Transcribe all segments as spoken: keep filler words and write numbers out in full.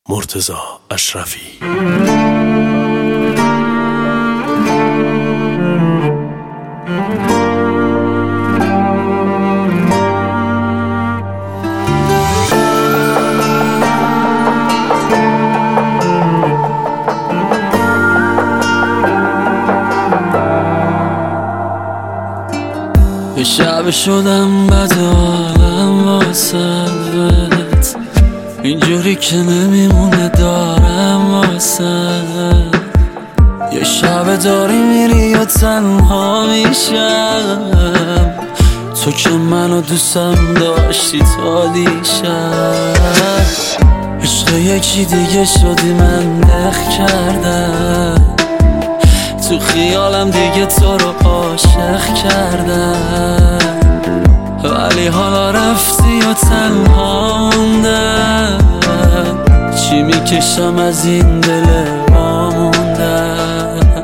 مرتضی اشرفی. یه شب شدم بد حالم واسد، اینجوری که نمیمونه دارم واسد. یه شب داری میری و تنها میشم، تو که منو دوستم داشتی تا دیشب. عشق یکی دیگه شدی من نخ کردم، تو خیالم دیگه تو رو عاشق کردم، ولی حالا رفتی و تنها موندم. چی میکشم از این دل واموندم.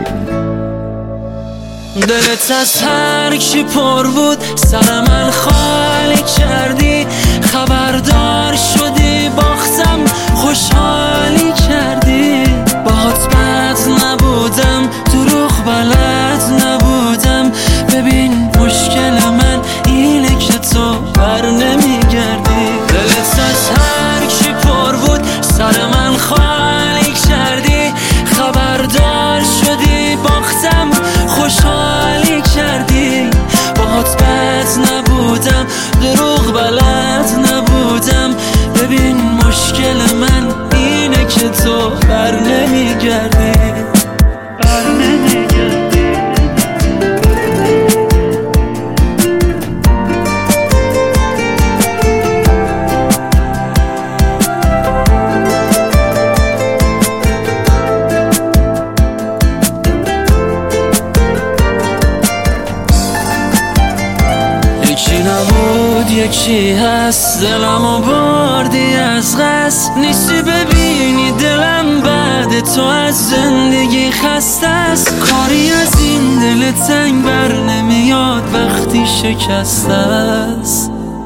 دلت از هر کی پر بود سر من خالی کردی، خبردار شدی باختم خوشحالی کردی. باهات بد نبودم دروغ بلد نبودم، ببین مشکل من اینه که تو بر نمیگردی. دلت از هر کی پر بود سر من خالی کردی، خبردار شدی باختم خوشحالی کردی. باهات بد نبودم دروغ بلد نبودم، ببین مشکل من اینه که تو بر نمیگردی. بر نمیگردی. یکی نبود یکی هست، دلمو بردی از قصد. نیستی ببینی دلم بعد تو از زندگی خسته است. کاری از این دل تنگ بر نمیاد وقتی شکسته است.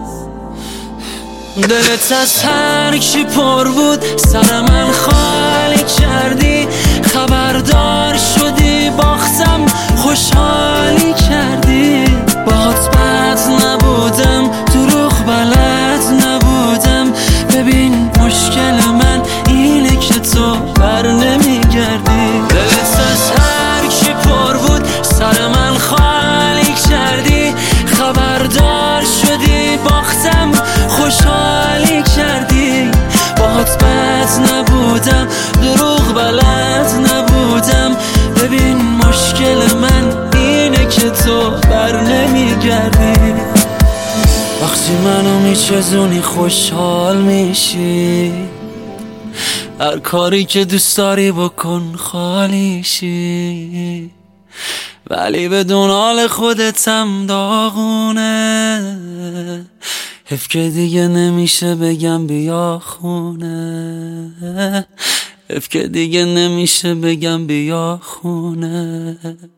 دلت از هر کی پر بود سر من خالی کردی، خبردار شدی باختم خوشحالی کردی. باهات بد نبودم دروغ بلد نبودم، ببین مشکل من اینه که تو بر نمیگردی. دلت از هر کی پر بود سر من خالی کردی، خبردار شدی باختم خوشحالی کردی. باهات بد نبودم دروغ بلد نبودم، ببین مشکل من اینه که تو بر نمیگردی. وقتی منو میچزونی خوشحال میشی، هر کاری که دوست داری بکن خالیشی، ولی بدون حال خودتم داغونه. حیف که دیگه نمیشه بگم بیا خونه، حیف که دیگه نمیشه بگم بیا خونه.